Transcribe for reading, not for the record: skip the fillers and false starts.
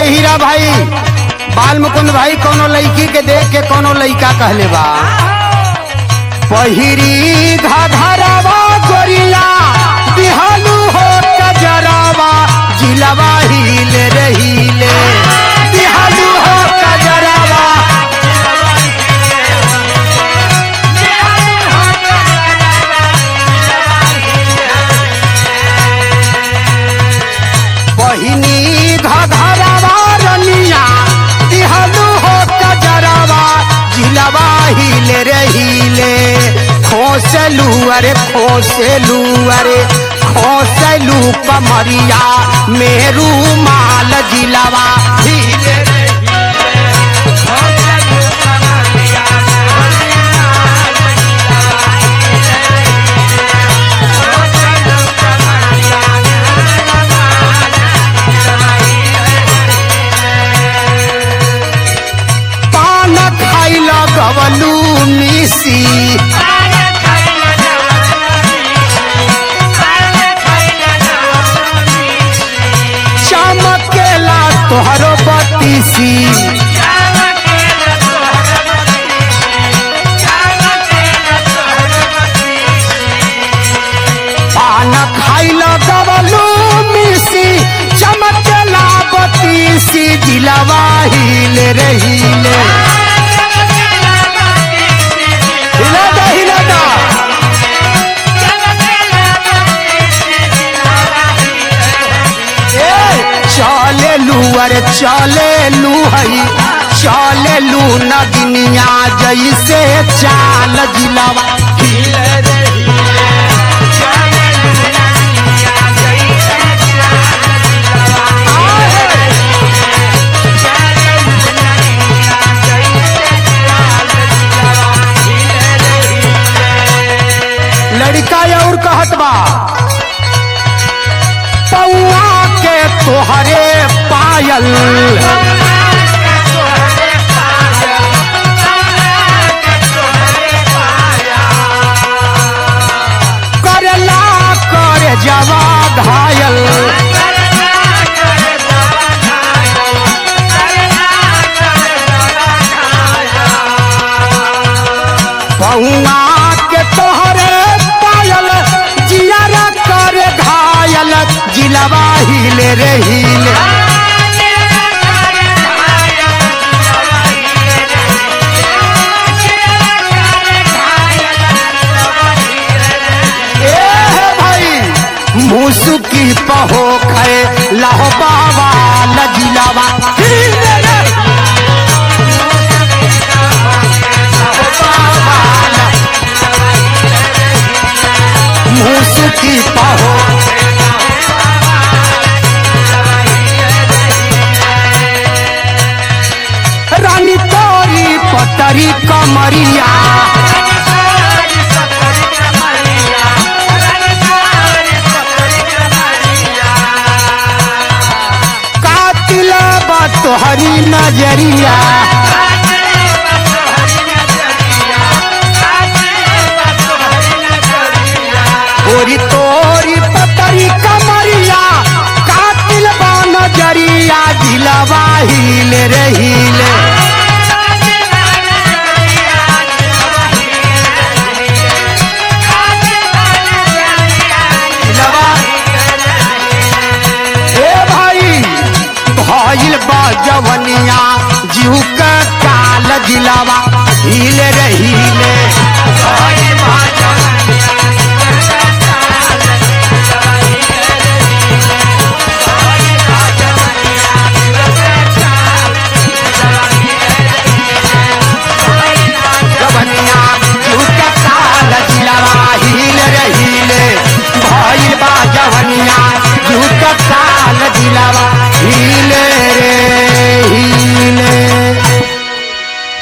हीरा भाई बाल मुकुंद भाई कोनो लड़की के देख के कोनो लड़का कहले बा पहिरी घघरवा गोरिया दिहालू हो कजरवा जिलवा हिले रहीले दिहालू हो कजरवा पहिनी घघरवा रनिया दिहालू हो कजरवा जिलवा हिले रहीले खोसलू अरे खोसलू कमरिया मेरू माल जिलवा हिले पान खाइला गवलू मिसी चमकेला तोहरो बत्तीसी पान खाइला गवलू मिसी चमकेला बत्तीसी जिलवा हिले रहीले हिला चले लू हई चले लू नगनिया जैसे चाल जिलवा लड़का और कहत बा पौआ के तोहरे पायल करला कर जवा घायल पौआ के तोहरे पायल जियारा कर घायल जिलवा हिले रहीले मुसुकी पहो खे लाहो बाबा लजिलावा मुसुकी पहो रानी तोरी पतरी कमरिया तोहरी नजरिया ओरी तोरी पतरी कमरिया कातिल बा नजरिया जिलवा हिले रहीले